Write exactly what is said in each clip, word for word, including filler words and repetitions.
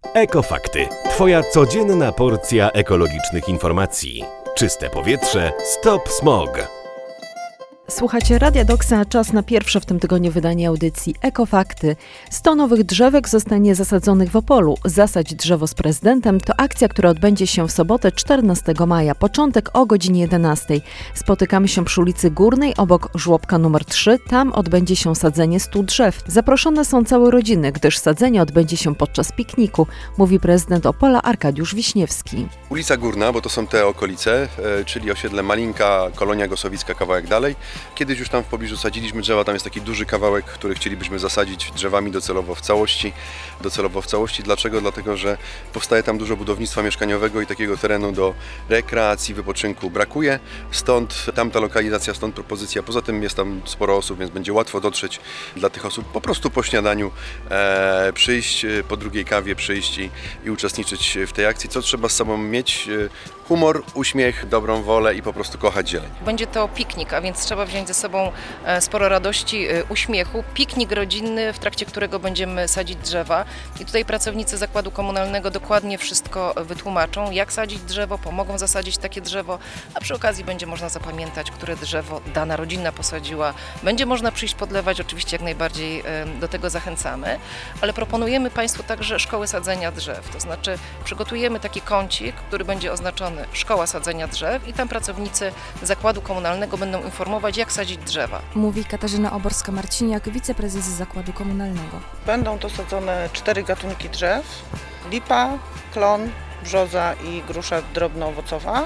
Ekofakty. Twoja codzienna porcja ekologicznych informacji. Czyste powietrze, stop smog. Słuchacie Radia Doksa, czas na pierwsze w tym tygodniu wydanie audycji Ekofakty. sto nowych drzewek zostanie zasadzonych w Opolu. Zasadź drzewo z prezydentem to akcja, która odbędzie się w sobotę czternastego maja. Początek o godzinie jedenastej. Spotykamy się przy ulicy Górnej obok żłobka numer trzy. Tam odbędzie się sadzenie stu drzew. Zaproszone są całe rodziny, gdyż sadzenie odbędzie się podczas pikniku, mówi prezydent Opola Arkadiusz Wiśniewski. Ulica Górna, bo to są te okolice, czyli osiedle Malinka, Kolonia Gosowicka, kawałek dalej. Kiedyś już tam w pobliżu sadziliśmy drzewa, tam jest taki duży kawałek, który chcielibyśmy zasadzić drzewami docelowo w całości. Docelowo w całości. Dlaczego? Dlatego, że powstaje tam dużo budownictwa mieszkaniowego i takiego terenu do rekreacji, wypoczynku brakuje. Stąd tamta lokalizacja, stąd propozycja. Poza tym jest tam sporo osób, więc będzie łatwo dotrzeć dla tych osób po prostu po śniadaniu, e, przyjść po drugiej kawie, przyjść i, i uczestniczyć w tej akcji. Co trzeba z sobą mieć? Humor, uśmiech, dobrą wolę i po prostu kochać zieleń. Będzie to piknik, a więc trzeba wziąć ze sobą sporo radości, uśmiechu. Piknik rodzinny, w trakcie którego będziemy sadzić drzewa. I tutaj pracownicy zakładu komunalnego dokładnie wszystko wytłumaczą, jak sadzić drzewo, pomogą zasadzić takie drzewo, a przy okazji będzie można zapamiętać, które drzewo dana rodzina posadziła. Będzie można przyjść podlewać, oczywiście jak najbardziej do tego zachęcamy, ale proponujemy Państwu także szkoły sadzenia drzew. To znaczy przygotujemy taki kącik, który będzie oznaczony Szkoła Sadzenia Drzew i tam pracownicy zakładu komunalnego będą informować, jak sadzić drzewa. Mówi Katarzyna Oborska-Marciniak, wiceprezes zakładu komunalnego. Będą to sadzone cztery gatunki drzew: lipa, klon, brzoza i grusza drobnoowocowa.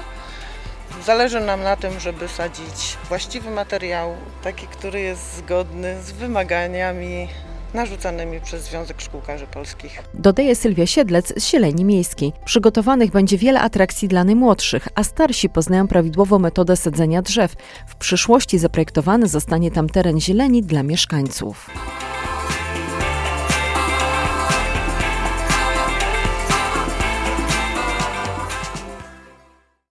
Zależy nam na tym, żeby sadzić właściwy materiał, taki, który jest zgodny z wymaganiami narzucanymi przez Związek Szkółkarzy Polskich. Dodaje Sylwia Siedlec z Zieleni Miejskiej. Przygotowanych będzie wiele atrakcji dla najmłodszych, a starsi poznają prawidłową metodę sadzenia drzew. W przyszłości zaprojektowany zostanie tam teren zieleni dla mieszkańców.